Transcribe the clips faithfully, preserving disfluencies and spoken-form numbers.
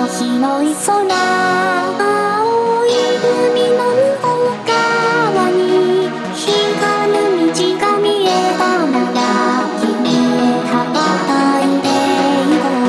広い空、青い海の向こう側に光る道が見えたなら、君へ羽ばたいて行こ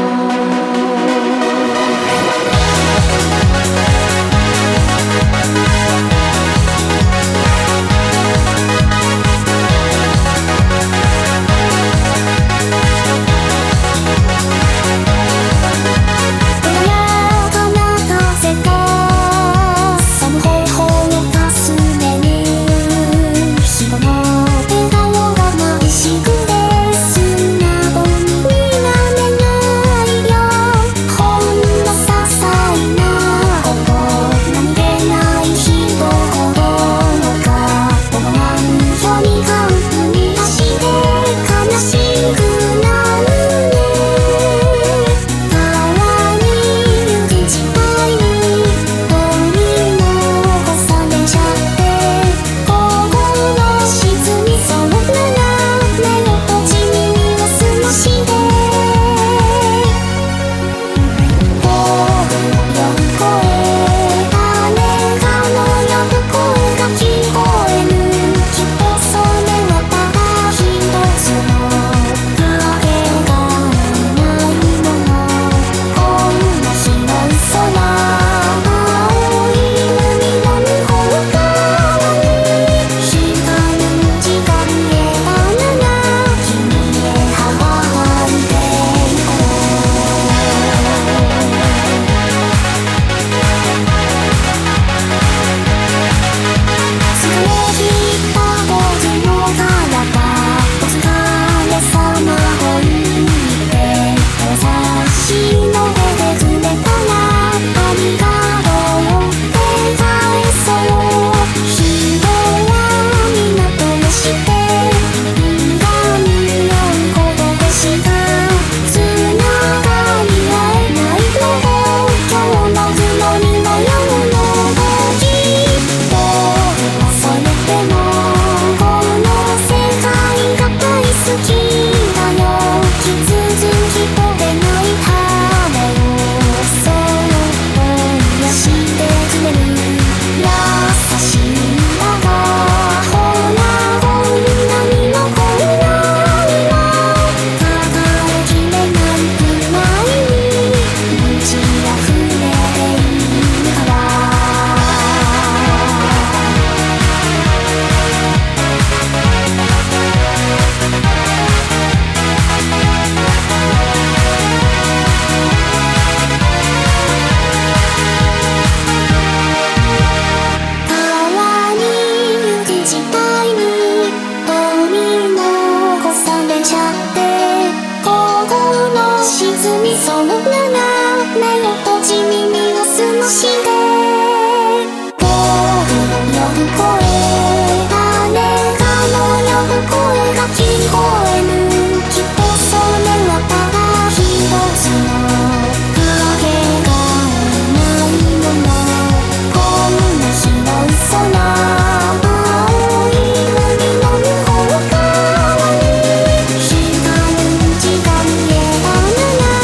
その斜めを閉じ耳を澄まして僕の呼ぶ声、誰かの呼ぶ声が聞こえる。きっとそれはただ一つの影がないもの。こんな広い空、青い海の向こう側に光る道が見えたなら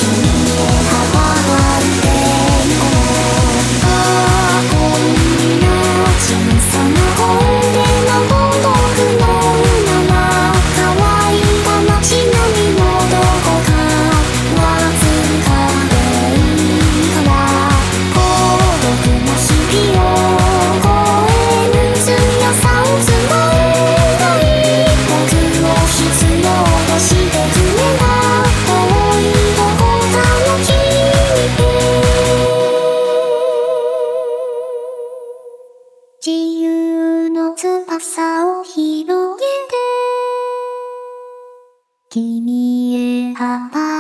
自由の翼を広げて君へ羽ばたいて